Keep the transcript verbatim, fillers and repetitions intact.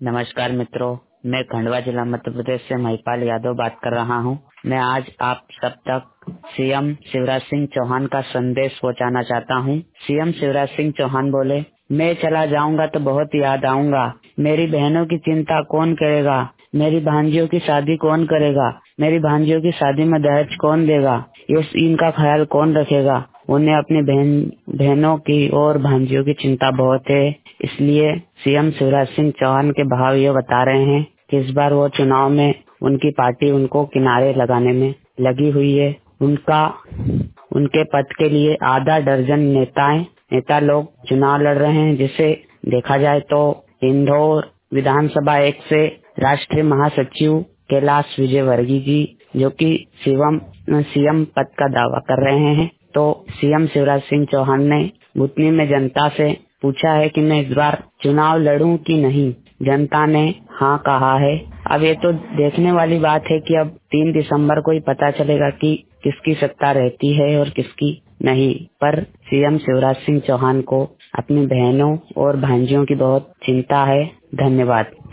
नमस्कार मित्रों, मैं खंडवा जिला मध्य प्रदेश से महिपाल यादव बात कर रहा हूं। मैं आज आप सब तक सीएम शिवराज सिंह चौहान का संदेश पहुंचाना चाहता हूं। सीएम शिवराज सिंह चौहान बोले, मैं चला जाऊंगा तो बहुत याद आऊंगा। मेरी बहनों की चिंता कौन करेगा? मेरी भांजियों की शादी कौन करेगा? मेरी भांजियों की शादी में दहेज कौन देगा? ये इनका ख्याल कौन रखेगा? उन्हें अपनी बहन बहनों की और भांजियों की चिंता बहुत है। इसलिए सीएम शिवराज सिंह चौहान के भाव ये बता रहे हैं कि इस बार वो चुनाव में उनकी पार्टी उनको किनारे लगाने में लगी हुई है। उनका उनके पद के लिए आधा दर्जन नेताएं नेता लोग चुनाव लड़ रहे हैं। जिसे देखा जाए तो इंदौर विधानसभा एक से राष्ट्रीय महासचिव कैलाश विजयवर्गीय जी, जो कि सीएम सीएम पद का दावा कर रहे हैं। तो सीएम शिवराज सिंह चौहान ने बुतनी में जनता से पूछा है कि मैं इस बार चुनाव लड़ूं कि नहीं। जनता ने हाँ कहा है। अब ये तो देखने वाली बात है कि अब तीन दिसंबर को ही पता चलेगा कि किसकी सत्ता रहती है और किसकी नहीं। पर सीएम शिवराज सिंह चौहान को अपनी बहनों और भांजियों की बहुत चिंता है। धन्यवाद।